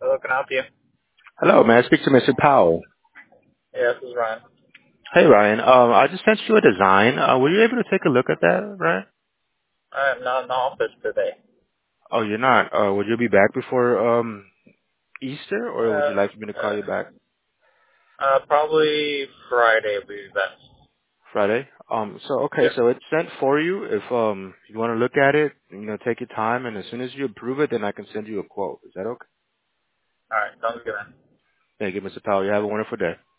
Hello, can I help you? Hello, may I speak to Mr. Powell? Yeah, this is Ryan. Hey, Ryan. I just sent you a design. Were you able to take a look at that, Ryan? I'm not in the office today. Oh, you're not. Would you be back before Easter, or would you like me to call you back Probably Friday would be best. Friday? Okay, Yep. so it's sent for you. If you want to look at it, take your time, and as soon as you approve it, then I can send you a quote. Is that okay? All right, sounds good, man. Thank you, Mr. Powell. You have a wonderful day.